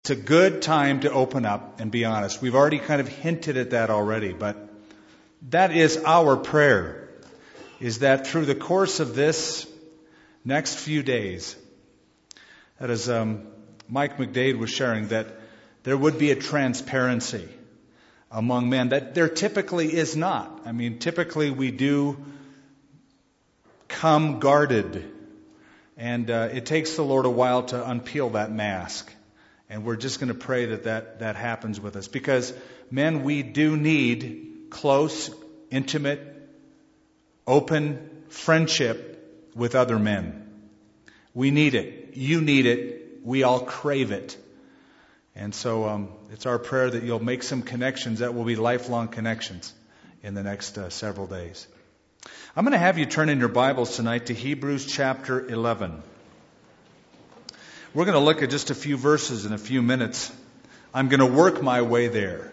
It's a good time to open up and be honest. We've already kind of hinted at that already, but that is our prayer, is that through the course of this next few days, that as Mike McDade was sharing, that there would be a transparency among men that there typically is not. I mean, typically we do come guarded, and it takes the Lord a while to unpeel that mask. And we're just going to pray that happens with us. Because, men, we do need close, intimate, open friendship with other men. We need it. You need it. We all crave it. And so it's our prayer that you'll make some connections that will be lifelong connections in the next several days. I'm going to have you turn in your Bibles tonight to Hebrews chapter 11. We're going to look at just a few verses in a few minutes. I'm going to work my way there.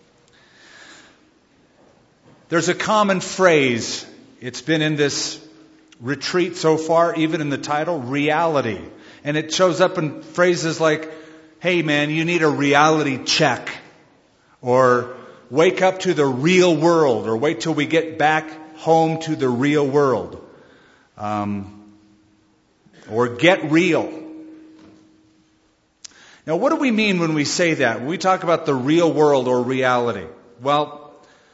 There's a common phrase. It's been in this retreat so far, even in the title, reality. And it shows up in phrases like, hey man, you need a reality check. Or wake up to the real world. Or wait till we get back home to the real world. Or get real. Now, what do we mean when we say that? When we talk about the real world or reality? Well,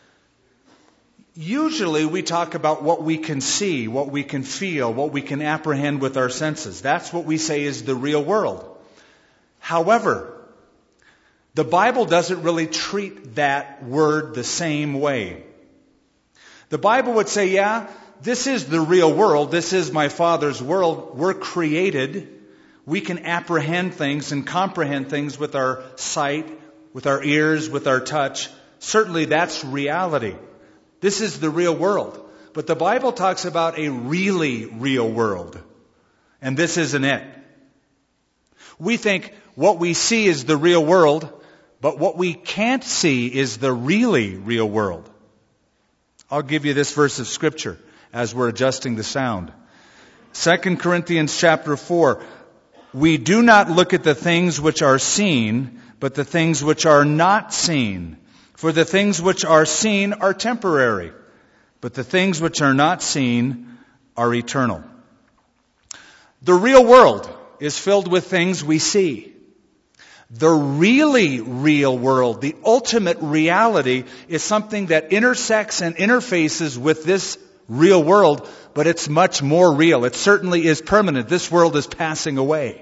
usually we talk about what we can see, what we can feel, what we can apprehend with our senses. That's what we say is the real world. However, the Bible doesn't really treat that word the same way. The Bible would say, yeah, this is the real world. This is my Father's world. We're created. We can apprehend things and comprehend things with our sight, with our ears, with our touch. Certainly that's reality. This is the real world. But the Bible talks about a really real world. And this isn't it. We think what we see is the real world, but what we can't see is the really real world. I'll give you this verse of Scripture as we're adjusting the sound. 2 Corinthians chapter 4. We do not look at the things which are seen, but the things which are not seen. For the things which are seen are temporary, but the things which are not seen are eternal. The real world is filled with things we see. The really real world, the ultimate reality, is something that intersects and interfaces with this real world, but it's much more real. It certainly is permanent. This world is passing away.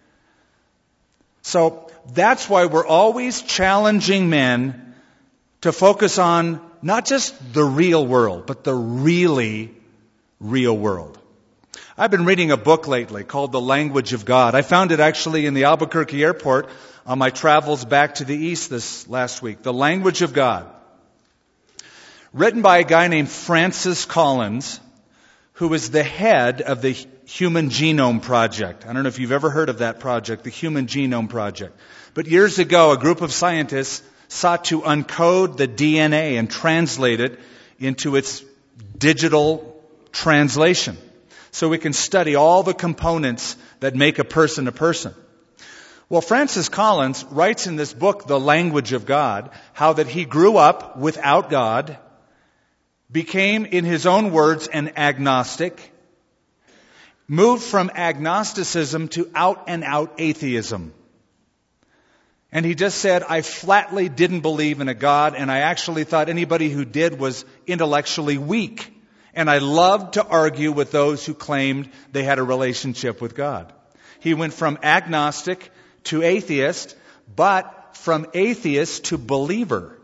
So that's why we're always challenging men to focus on not just the real world, but the really real world. I've been reading a book lately called The Language of God. I found it actually in the Albuquerque airport on my travels back to the east this last week. The Language of God. Written by a guy named Francis Collins, who is the head of the Human Genome Project. I don't know if you've ever heard of that project, the Human Genome Project. But years ago, a group of scientists sought to uncode the DNA and translate it into its digital translation, so we can study all the components that make a person a person. Well, Francis Collins writes in this book, The Language of God, how that he grew up without God, became, in his own words, an agnostic, moved from agnosticism to out-and-out atheism. And he just said, I flatly didn't believe in a God, and I actually thought anybody who did was intellectually weak. And I loved to argue with those who claimed they had a relationship with God. He went from agnostic to atheist, but from atheist to believer.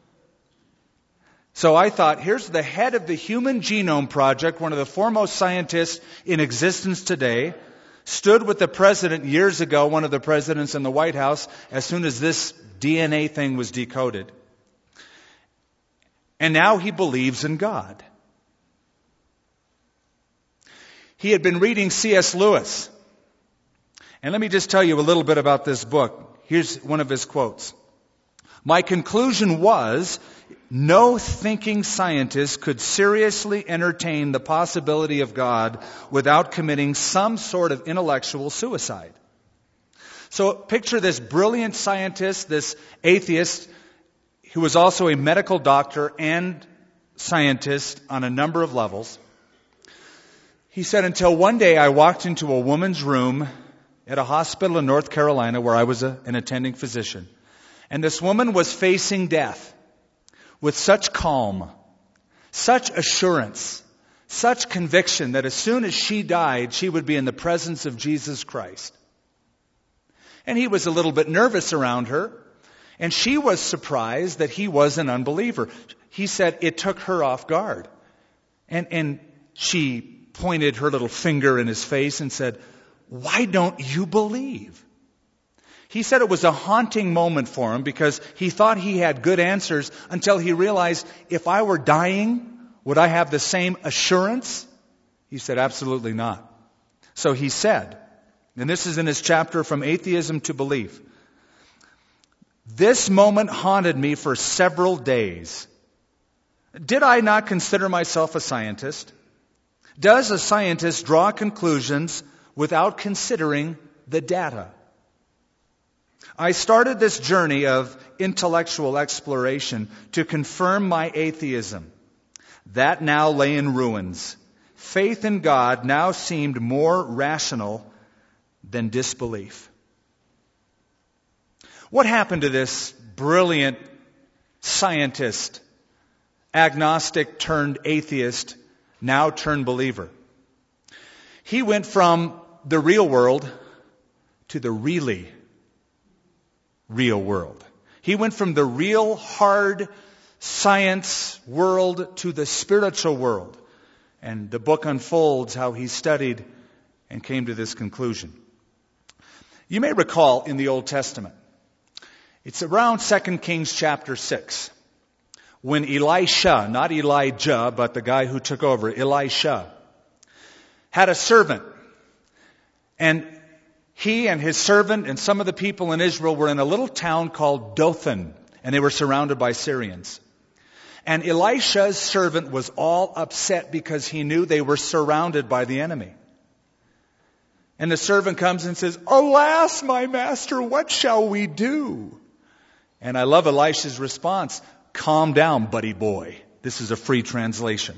So I thought, here's the head of the Human Genome Project, one of the foremost scientists in existence today, stood with the president years ago, one of the presidents in the White House, as soon as this DNA thing was decoded. And now he believes in God. He had been reading C.S. Lewis. And let me just tell you a little bit about this book. Here's one of his quotes. My conclusion was, no thinking scientist could seriously entertain the possibility of God without committing some sort of intellectual suicide. So picture this brilliant scientist, this atheist, who was also a medical doctor and scientist on a number of levels. He said, until one day I walked into a woman's room at a hospital in North Carolina where I was an attending physician. And this woman was facing death with such calm, such assurance, such conviction that as soon as she died, she would be in the presence of Jesus Christ. And he was a little bit nervous around her, and she was surprised that he was an unbeliever. He said it took her off guard. And she pointed her little finger in his face and said, "Why don't you believe?" He said it was a haunting moment for him because he thought he had good answers until he realized, if I were dying, would I have the same assurance? He said, absolutely not. So he said, and this is in his chapter From Atheism to Belief, "This moment haunted me for several days. Did I not consider myself a scientist? Does a scientist draw conclusions without considering the data? I started this journey of intellectual exploration to confirm my atheism. That now lay in ruins. Faith in God now seemed more rational than disbelief." What happened to this brilliant scientist, agnostic turned atheist, now turned believer? He went from the real world to the really real world. He went from the real hard science world to the spiritual world. And the book unfolds how he studied and came to this conclusion. You may recall in the Old Testament, it's around 2 Kings chapter 6, when Elisha, not Elijah, but the guy who took over, Elisha, had a servant. And he and his servant and some of the people in Israel were in a little town called Dothan, and they were surrounded by Syrians. And Elisha's servant was all upset because he knew they were surrounded by the enemy. And the servant comes and says, "Alas, my master, what shall we do?" And I love Elisha's response, "Calm down, buddy boy." This is a free translation.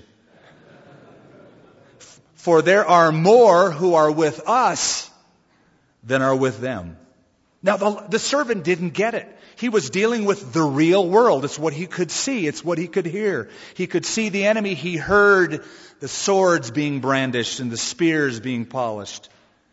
"For there are more who are with us than are with them." Now, the servant didn't get it. He was dealing with the real world. It's what he could see. It's what he could hear. He could see the enemy. He heard the swords being brandished and the spears being polished.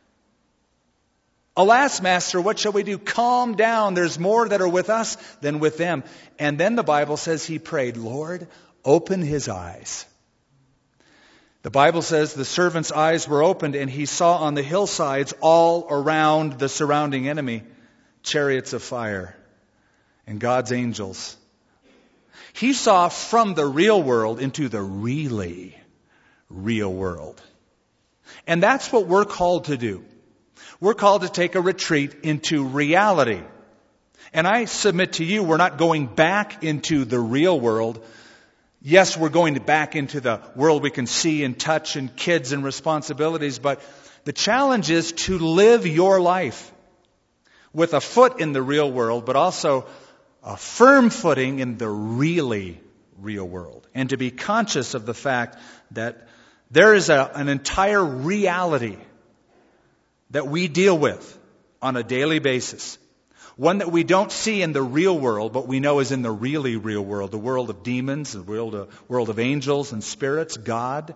"Alas, master, what shall we do?" "Calm down. There's more that are with us than with them." And then the Bible says he prayed, "Lord, open his eyes." The Bible says the servant's eyes were opened and he saw on the hillsides all around the surrounding enemy chariots of fire and God's angels. He saw from the real world into the really real world. And that's what we're called to do. We're called to take a retreat into reality. And I submit to you, we're not going back into the real world. Yes, we're going back into the world we can see and touch and kids and responsibilities, but the challenge is to live your life with a foot in the real world, but also a firm footing in the really real world. And to be conscious of the fact that there is an entire reality that we deal with on a daily basis. One that we don't see in the real world, but we know is in the really real world. The world of demons, the world of angels and spirits, God,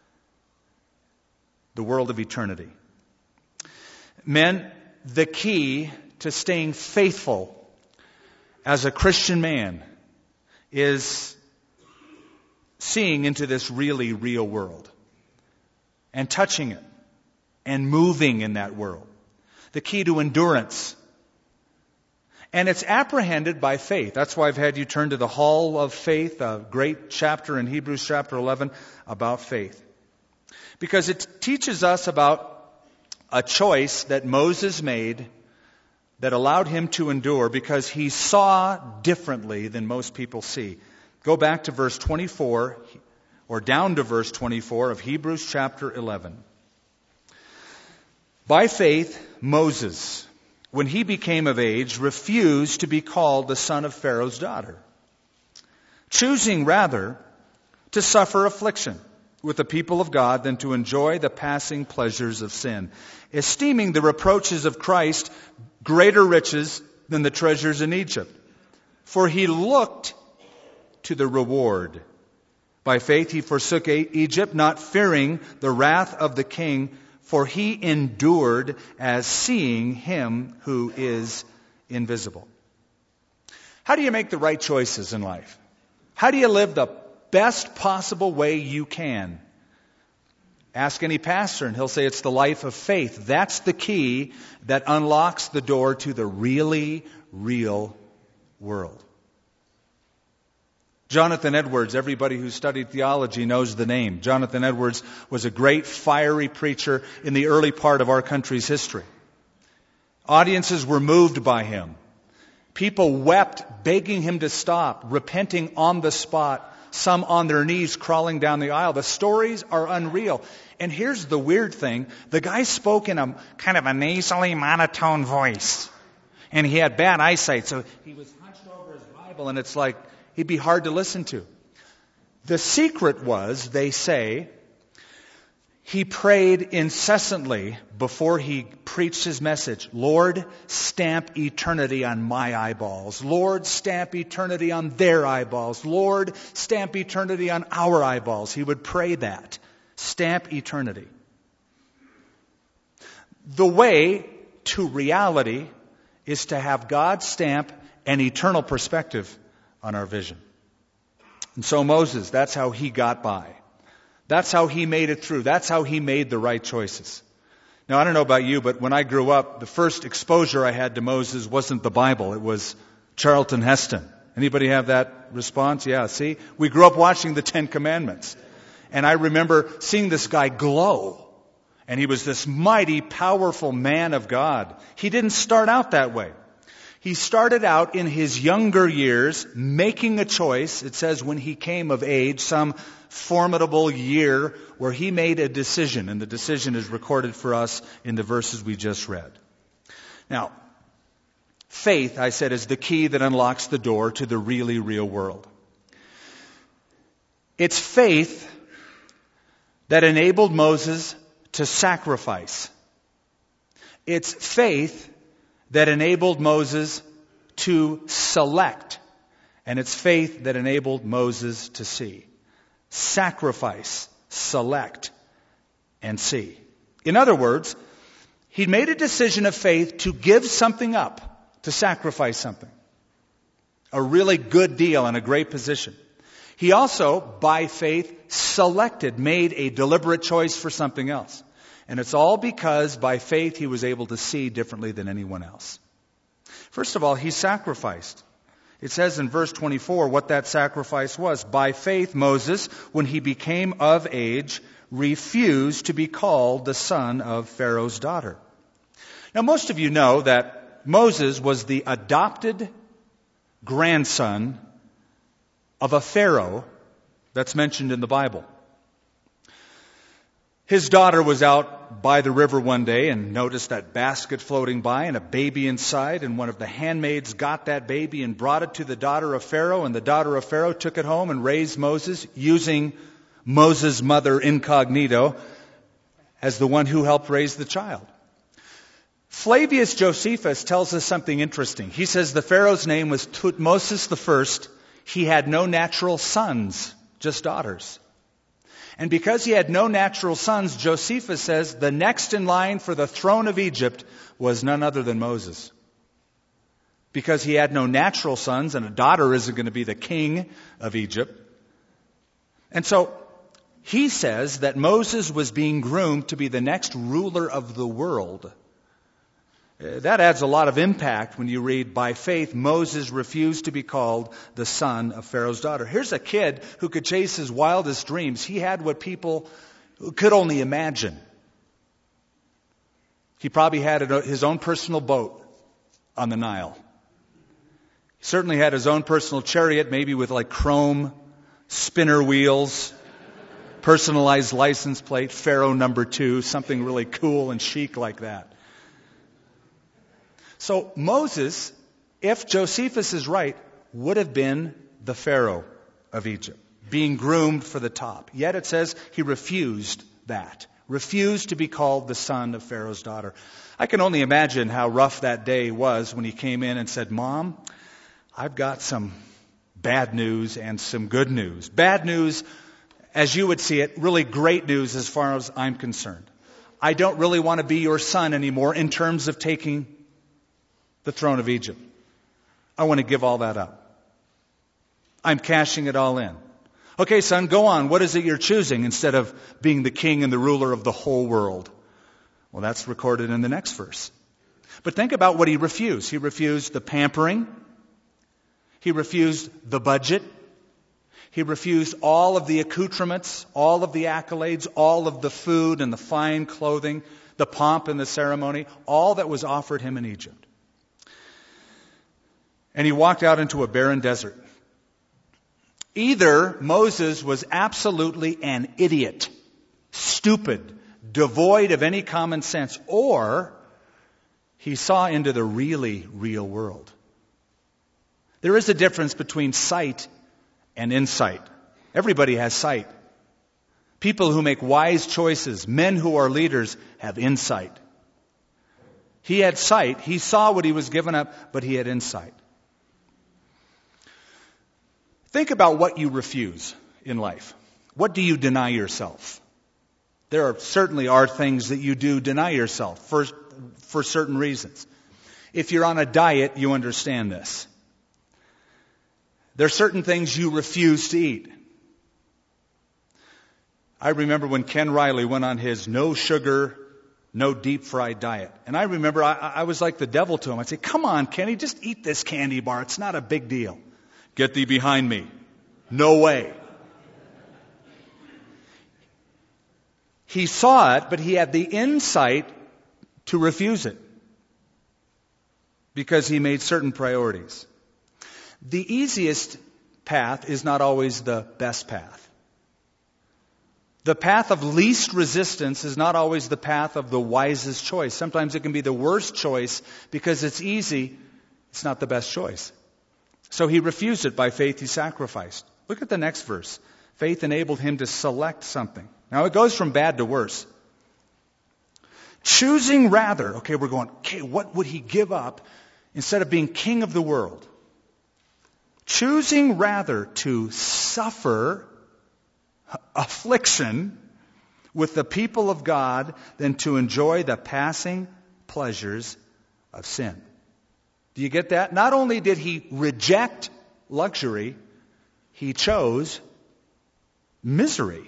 the world of eternity. Men, the key to staying faithful as a Christian man is seeing into this really real world and touching it and moving in that world. The key to endurance. And it's apprehended by faith. That's why I've had you turn to the Hall of Faith, a great chapter in Hebrews chapter 11 about faith. Because it teaches us about a choice that Moses made that allowed him to endure because he saw differently than most people see. Go back to verse 24, or down to verse 24 of Hebrews chapter 11. By faith, Moses, when he became of age, refused to be called the son of Pharaoh's daughter, choosing rather to suffer affliction with the people of God than to enjoy the passing pleasures of sin, esteeming the reproaches of Christ greater riches than the treasures in Egypt. For he looked to the reward. By faith he forsook Egypt, not fearing the wrath of the king, for he endured as seeing him who is invisible. How do you make the right choices in life? How do you live the best possible way you can? Ask any pastor and he'll say it's the life of faith. That's the key that unlocks the door to the really real world. Jonathan Edwards, everybody who studied theology knows the name. Jonathan Edwards was a great fiery preacher in the early part of our country's history. Audiences were moved by him. People wept, begging him to stop, repenting on the spot, some on their knees crawling down the aisle. The stories are unreal. And here's the weird thing. The guy spoke in a kind of a nasally monotone voice. And he had bad eyesight, so he was hunched over his Bible, and it's like he'd be hard to listen to. The secret was, they say, he prayed incessantly before he preached his message. Lord, stamp eternity on my eyeballs. Lord, stamp eternity on their eyeballs. Lord, stamp eternity on our eyeballs. He would pray that. Stamp eternity. The way to reality is to have God stamp an eternal perspective on our vision. And so Moses, that's how he got by. That's how he made it through. That's how he made the right choices. Now, I don't know about you, but when I grew up, the first exposure I had to Moses wasn't the Bible. It was Charlton Heston. Anybody have that response? Yeah, see? We grew up watching the Ten Commandments. And I remember seeing this guy glow. And he was this mighty, powerful man of God. He didn't start out that way. He started out in his younger years making a choice. It says when he came of age, some formidable year where he made a decision. And the decision is recorded for us in the verses we just read. Now, faith, I said, is the key that unlocks the door to the really real world. It's faith that enabled Moses to sacrifice. It's faith that enabled Moses to select. And it's faith that enabled Moses to see. Sacrifice, select, and see. In other words, he made a decision of faith to give something up, to sacrifice something. A really good deal and a great position. He also, by faith, selected, made a deliberate choice for something else. And it's all because by faith he was able to see differently than anyone else. First of all, he sacrificed. It says in verse 24 what that sacrifice was. By faith, Moses, when he became of age, refused to be called the son of Pharaoh's daughter. Now, most of you know that Moses was the adopted grandson of a Pharaoh that's mentioned in the Bible. His daughter was out by the river one day and noticed that basket floating by and a baby inside, and one of the handmaids got that baby and brought it to the daughter of Pharaoh, and the daughter of Pharaoh took it home and raised Moses using Moses' mother incognito as the one who helped raise the child. Flavius Josephus tells us something interesting. He says the Pharaoh's name was Thutmosis I. He had no natural sons, just daughters. And because he had no natural sons, Josephus says the next in line for the throne of Egypt was none other than Moses. Because he had no natural sons, and a daughter isn't going to be the king of Egypt. And so he says that Moses was being groomed to be the next ruler of the world. That adds a lot of impact when you read, by faith, Moses refused to be called the son of Pharaoh's daughter. Here's a kid who could chase his wildest dreams. He had what people could only imagine. He probably had his own personal boat on the Nile. He certainly had his own personal chariot, maybe with like chrome spinner wheels, personalized license plate, Pharaoh number 2, something really cool and chic like that. So Moses, if Josephus is right, would have been the Pharaoh of Egypt, being groomed for the top. Yet it says he refused that, refused to be called the son of Pharaoh's daughter. I can only imagine how rough that day was when he came in and said, Mom, I've got some bad news and some good news. Bad news, as you would see it, really great news as far as I'm concerned. I don't really want to be your son anymore in terms of taking the throne of Egypt. I want to give all that up. I'm cashing it all in. Okay, son, go on. What is it you're choosing instead of being the king and the ruler of the whole world? Well, that's recorded in the next verse. But think about what he refused. He refused the pampering. He refused the budget. He refused all of the accoutrements, all of the accolades, all of the food and the fine clothing, the pomp and the ceremony, all that was offered him in Egypt. And he walked out into a barren desert. Either Moses was absolutely an idiot, stupid, devoid of any common sense, or he saw into the really real world. There is a difference between sight and insight. Everybody has sight. People who make wise choices, men who are leaders, have insight. He had sight. He saw what he was given up, but he had insight. Think about what you refuse in life. What do you deny yourself? There certainly are things that you do deny yourself for certain reasons. If you're on a diet, you understand this. There are certain things you refuse to eat. I remember when Ken Riley went on his no sugar, no deep fried diet. And I remember I was like the devil to him. I'd say, come on, Kenny, just eat this candy bar. It's not a big deal. Get thee behind me. No way. He saw it, but he had the insight to refuse it because he made certain priorities. The easiest path is not always the best path. The path of least resistance is not always the path of the wisest choice. Sometimes it can be the worst choice because it's easy. It's not the best choice. So he refused it. By faith he sacrificed. Look at the next verse. Faith enabled him to select something. Now it goes from bad to worse. Choosing rather, what would he give up instead of being king of the world? Choosing rather to suffer affliction with the people of God than to enjoy the passing pleasures of sin. Do you get that? Not only did he reject luxury, he chose misery.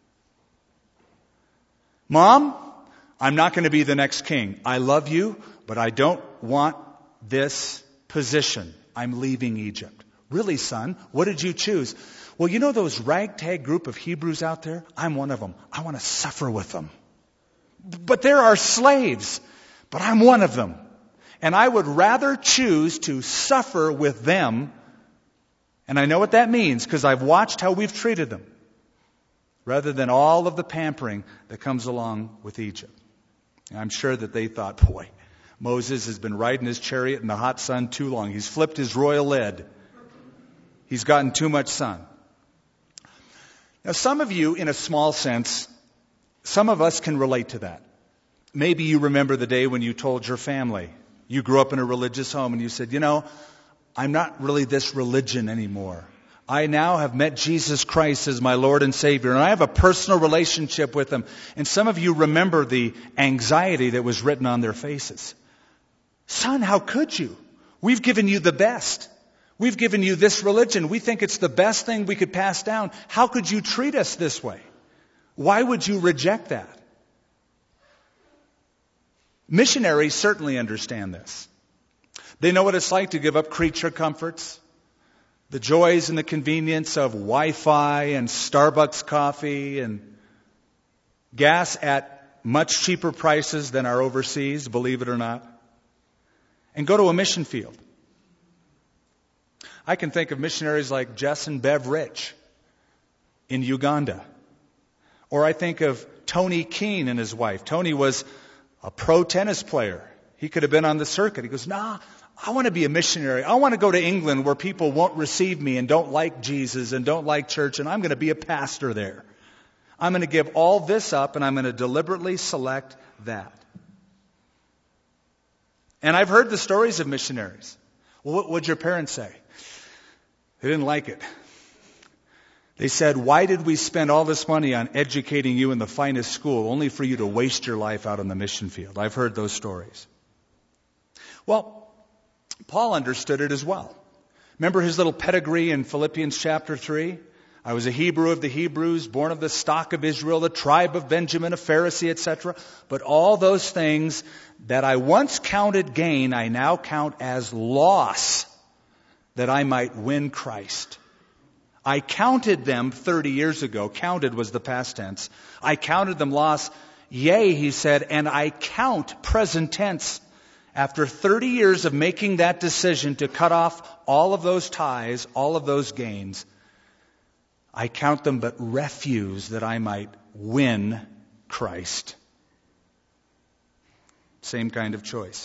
Mom, I'm not going to be the next king. I love you, but I don't want this position. I'm leaving Egypt. Really, son? What did you choose? Well, you know those ragtag group of Hebrews out there? I'm one of them. I want to suffer with them. But there are slaves. But I'm one of them. And I would rather choose to suffer with them. And I know what that means because I've watched how we've treated them. Rather than all of the pampering that comes along with Egypt. And I'm sure that they thought, boy, Moses has been riding his chariot in the hot sun too long. He's flipped his royal lid. He's gotten too much sun. Now, some of you, in a small sense, some of us can relate to that. Maybe you remember the day when you told your family, you grew up in a religious home, and you said, I'm not really this religion anymore. I now have met Jesus Christ as my Lord and Savior, and I have a personal relationship with Him. And some of you remember the anxiety that was written on their faces. Son, how could you? We've given you the best. We've given you this religion. We think it's the best thing we could pass down. How could you treat us this way? Why would you reject that? Missionaries certainly understand this. They know what it's like to give up creature comforts, the joys and the convenience of Wi-Fi and Starbucks coffee and gas at much cheaper prices than our overseas, believe it or not, and go to a mission field. I can think of missionaries like Jess and Bev Rich in Uganda. Or I think of Tony Keane and his wife. Tony was a pro tennis player. He could have been on the circuit. He goes, nah, I want to be a missionary. I want to go to England where people won't receive me and don't like Jesus and don't like church, and I'm going to be a pastor there. I'm going to give all this up, and I'm going to deliberately select that. And I've heard the stories of missionaries. Well, what would your parents say? They didn't like it. They said, why did we spend all this money on educating you in the finest school only for you to waste your life out on the mission field? I've heard those stories. Well, Paul understood it as well. Remember his little pedigree in Philippians chapter 3? I was a Hebrew of the Hebrews, born of the stock of Israel, the tribe of Benjamin, a Pharisee, etc. But all those things that I once counted gain, I now count as loss, that I might win Christ. I counted them 30 years ago. Counted was the past tense. I counted them loss. Yea, he said, and I count present tense. After 30 years of making that decision to cut off all of those ties, all of those gains, I count them but refuse that I might win Christ. Same kind of choice.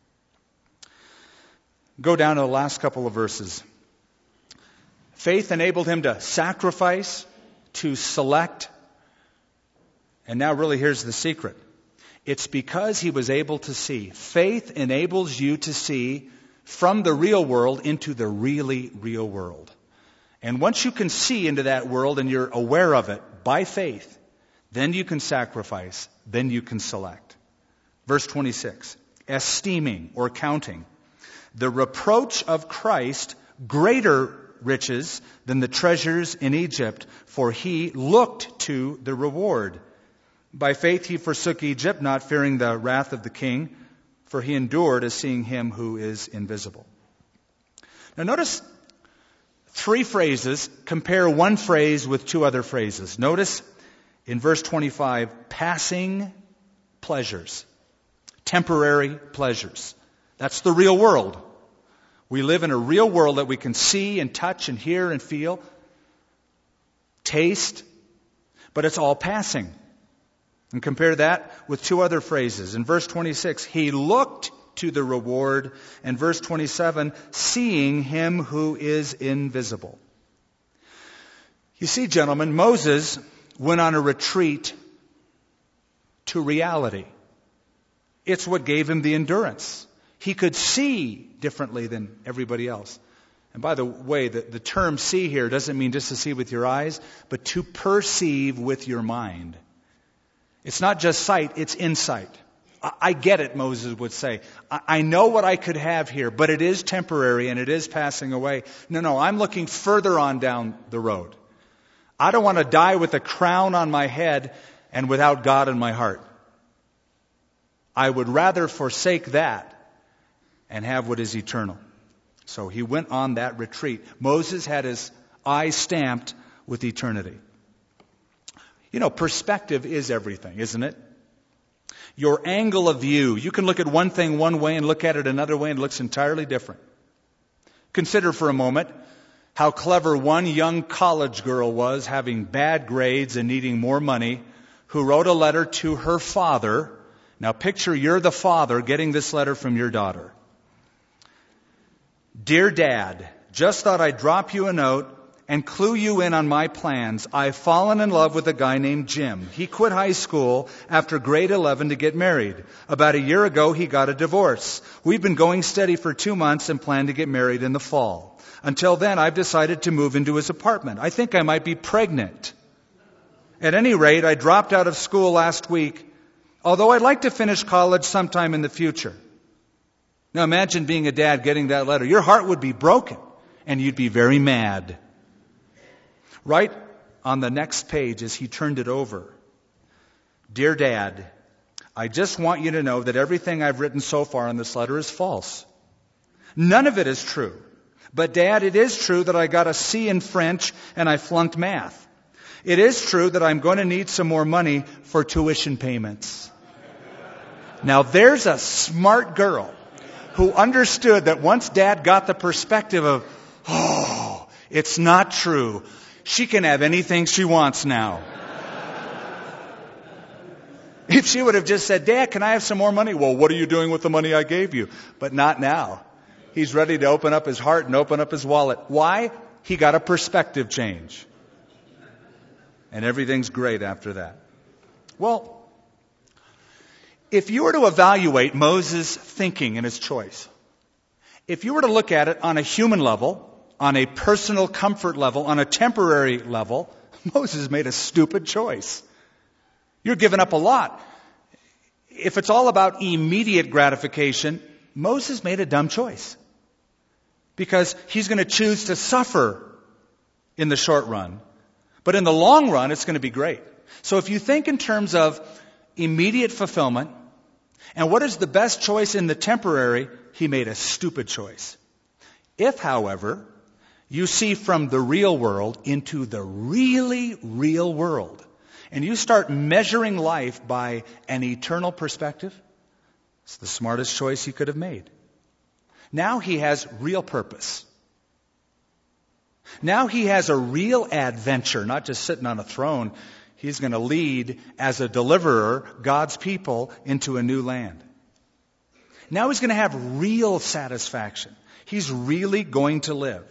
Go down to the last couple of verses. Faith enabled him to sacrifice, to select. And now really here's the secret. It's because he was able to see. Faith enables you to see from the real world into the really real world. And once you can see into that world and you're aware of it by faith, then you can sacrifice, then you can select. Verse 26, esteeming or counting the reproach of Christ greater riches than the treasures in Egypt, for he looked to the reward. By faith he forsook Egypt, not fearing the wrath of the king, for he endured as seeing him who is invisible. Now notice 3 phrases compare one phrase with 2 other phrases. Notice in verse 25, passing pleasures, temporary pleasures. That's the real world. We live in a real world that we can see and touch and hear and feel, taste, but it's all passing. And compare that with 2 other phrases. In verse 26, he looked to the reward. And verse 27, seeing him who is invisible. You see, gentlemen, Moses went on a retreat to reality. It's what gave him the endurance. He could see differently than everybody else. And by the way, the term see here doesn't mean just to see with your eyes, but to perceive with your mind. It's not just sight, it's insight. I get it, Moses would say. I know what I could have here, but it is temporary and it is passing away. No, I'm looking further on down the road. I don't want to die with a crown on my head and without God in my heart. I would rather forsake that and have what is eternal. So he went on that retreat. Moses had his eyes stamped with eternity. You know, perspective is everything, isn't it? Your angle of view. You can look at one thing one way and look at it another way and it looks entirely different. Consider for a moment how clever one young college girl was, having bad grades and needing more money, who wrote a letter to her father. Now picture you're the father getting this letter from your daughter. Dear Dad, just thought I'd drop you a note and clue you in on my plans. I've fallen in love with a guy named Jim. He quit high school after grade 11 to get married. About a year ago, he got a divorce. We've been going steady for 2 months and plan to get married in the fall. Until then, I've decided to move into his apartment. I think I might be pregnant. At any rate, I dropped out of school last week, although I'd like to finish college sometime in the future. Now imagine being a dad getting that letter. Your heart would be broken and you'd be very mad. Right on the next page as he turned it over. Dear Dad, I just want you to know that everything I've written so far in this letter is false. None of it is true. But Dad, it is true that I got a C in French and I flunked math. It is true that I'm going to need some more money for tuition payments. Now there's a smart girl who understood that once Dad got the perspective of, oh, it's not true. She can have anything she wants now. If she would have just said, Dad, can I have some more money? Well, what are you doing with the money I gave you? But not now. He's ready to open up his heart and open up his wallet. Why? He got a perspective change. And everything's great after that. Well, if you were to evaluate Moses' thinking and his choice, if you were to look at it on a human level, on a personal comfort level, on a temporary level, Moses made a stupid choice. You're giving up a lot. If it's all about immediate gratification, Moses made a dumb choice. Because he's going to choose to suffer in the short run. But in the long run, it's going to be great. So if you think in terms of immediate fulfillment, and what is the best choice in the temporary, he made a stupid choice. If, however, you see from the real world into the really real world, and you start measuring life by an eternal perspective, it's the smartest choice he could have made. Now he has real purpose. Now he has a real adventure, not just sitting on a throne. He's going to lead as a deliverer God's people into a new land. Now he's going to have real satisfaction. He's really going to live.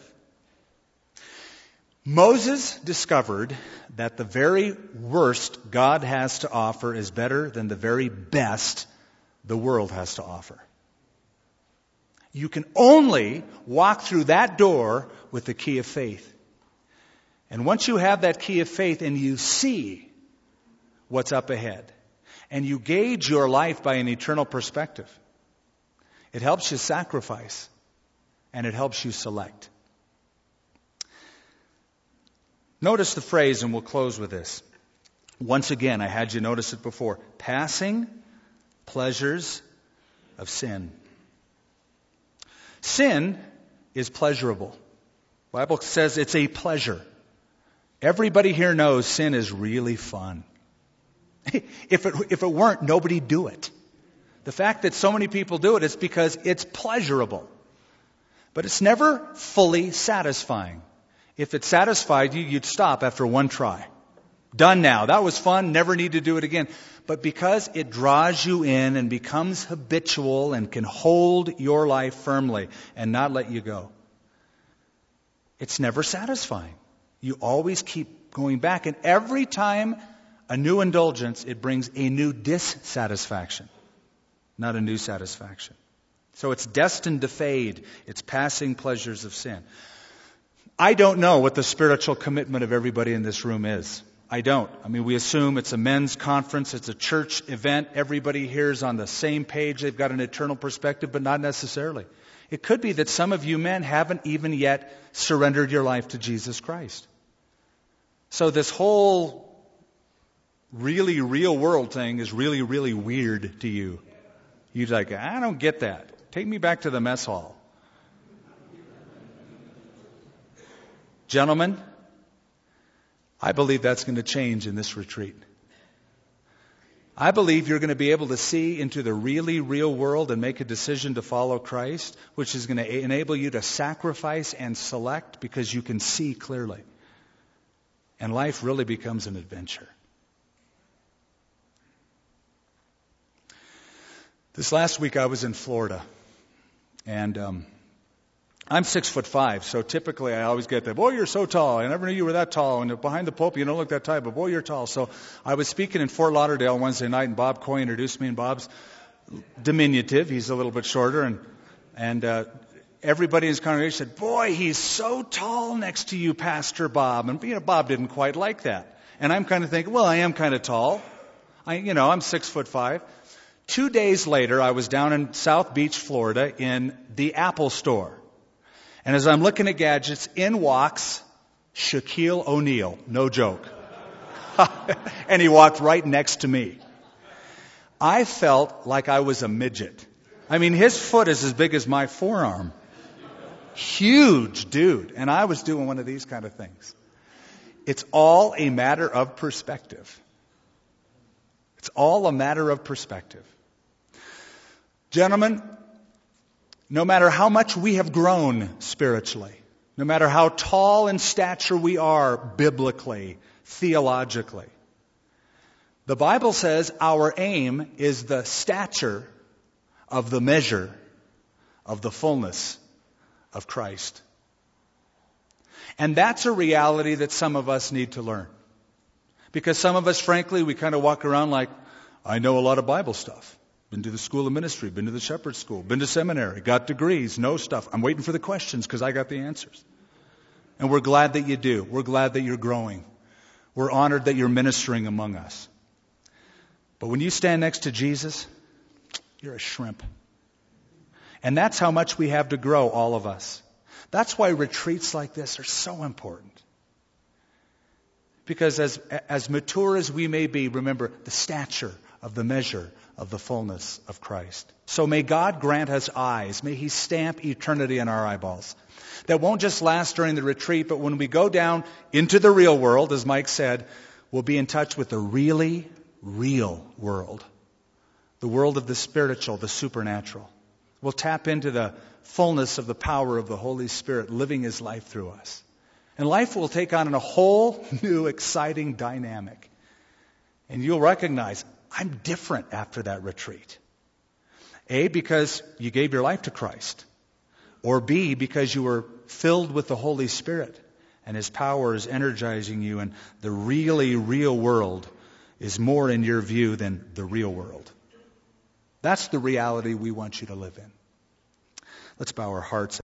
Moses discovered that the very worst God has to offer is better than the very best the world has to offer. You can only walk through that door with the key of faith. And once you have that key of faith and you see what's up ahead, and you gauge your life by an eternal perspective, it helps you sacrifice, and it helps you select. Notice the phrase, and we'll close with this. Once again, I had you notice it before. Passing pleasures of sin. Sin is pleasurable. The Bible says it's a pleasure. Everybody here knows sin is really fun. If it weren't, nobody'd do it. The fact that so many people do it is because it's pleasurable. But it's never fully satisfying. If it satisfied you, you'd stop after one try. Done now. That was fun. Never need to do it again. But because it draws you in and becomes habitual and can hold your life firmly and not let you go, it's never satisfying. You always keep going back. And every time a new indulgence, it brings a new dissatisfaction, not a new satisfaction. So it's destined to fade. It's passing pleasures of sin. I don't know what the spiritual commitment of everybody in this room is. I don't. I mean, we assume it's a men's conference, it's a church event, everybody here is on the same page, they've got an eternal perspective, but not necessarily. It could be that some of you men haven't even yet surrendered your life to Jesus Christ. So this whole really real world thing is really, really weird to you. You're like, I don't get that. Take me back to the mess hall. Gentlemen, I believe that's going to change in this retreat. I believe you're going to be able to see into the really real world and make a decision to follow Christ, which is going to enable you to sacrifice and select because you can see clearly. And life really becomes an adventure. This last week I was in Florida, and I'm 6'5", so typically I always get that, boy, you're so tall. I never knew you were that tall. And behind the pulpit, you don't look that tall, but boy, you're tall. So I was speaking in Fort Lauderdale Wednesday night, and Bob Coy introduced me, and Bob's diminutive. He's a little bit shorter, and everybody in his congregation said, boy, he's so tall next to you, Pastor Bob. And Bob didn't quite like that. And I'm kind of thinking, well, I am kind of tall. I'm 6'5". 2 days later, I was down in South Beach, Florida, in the Apple store. And as I'm looking at gadgets, in walks Shaquille O'Neal. No joke. And he walked right next to me. I felt like I was a midget. I mean, his foot is as big as my forearm. Huge dude. And I was doing one of these kind of things. It's all a matter of perspective. It's all a matter of perspective. Gentlemen, no matter how much we have grown spiritually, no matter how tall in stature we are biblically, theologically, The Bible says our aim is the stature of the measure of the fullness of Christ. And that's a reality that some of us need to learn. Because some of us, frankly, we kind of walk around like, I know a lot of Bible stuff. Been to the school of ministry, been to the shepherd's school, been to seminary, got degrees, know stuff. I'm waiting for the questions because I got the answers. And we're glad that you do. We're glad that you're growing. We're honored that you're ministering among us. But when you stand next to Jesus, you're a shrimp. And that's how much we have to grow, all of us. That's why retreats like this are so important. Because as mature as we may be, remember the stature of the measure of the fullness of Christ. So may God grant us eyes. May He stamp eternity in our eyeballs. That won't just last during the retreat, but when we go down into the real world, as Mike said, we'll be in touch with the really real world. The world of the spiritual, the supernatural. We'll tap into the fullness of the power of the Holy Spirit living His life through us. And life will take on a whole new, exciting dynamic. And you'll recognize, I'm different after that retreat. A, because you gave your life to Christ. Or B, because you were filled with the Holy Spirit. And His power is energizing you. And the really real world is more in your view than the real world. That's the reality we want you to live in. Let's bow our hearts.